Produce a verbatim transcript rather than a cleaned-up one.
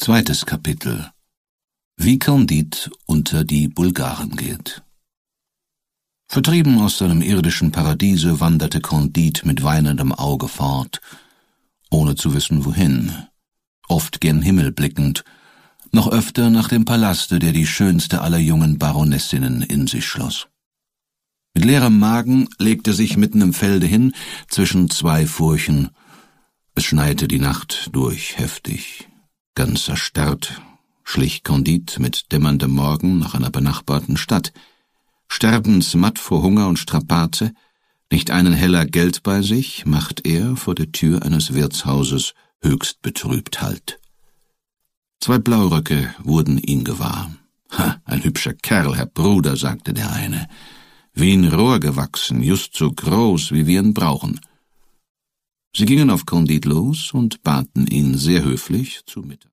Zweites Kapitel. Wie Candide unter die Bulgaren geht. Vertrieben aus seinem irdischen Paradiese wanderte Candide mit weinendem Auge fort, ohne zu wissen wohin, oft gen Himmel blickend, noch öfter nach dem Palaste, der die schönste aller jungen Baronessinnen in sich schloss. Mit leerem Magen legte er sich mitten im Felde hin, zwischen zwei Furchen. Es schneite die Nacht durch heftig. Ganz erstarrt schlich Candide mit dämmerndem Morgen nach einer benachbarten Stadt, sterbensmatt vor Hunger und Strapaze, nicht einen Heller Geld bei sich, macht er vor der Tür eines Wirtshauses höchst betrübt Halt. Zwei Blauröcke wurden ihn gewahr. »Ha, ein hübscher Kerl, Herr Bruder«, sagte der eine, »wie ein Rohr gewachsen, just so groß, wie wir ihn brauchen.« Sie gingen auf Candide los und baten ihn sehr höflich zu Mittag.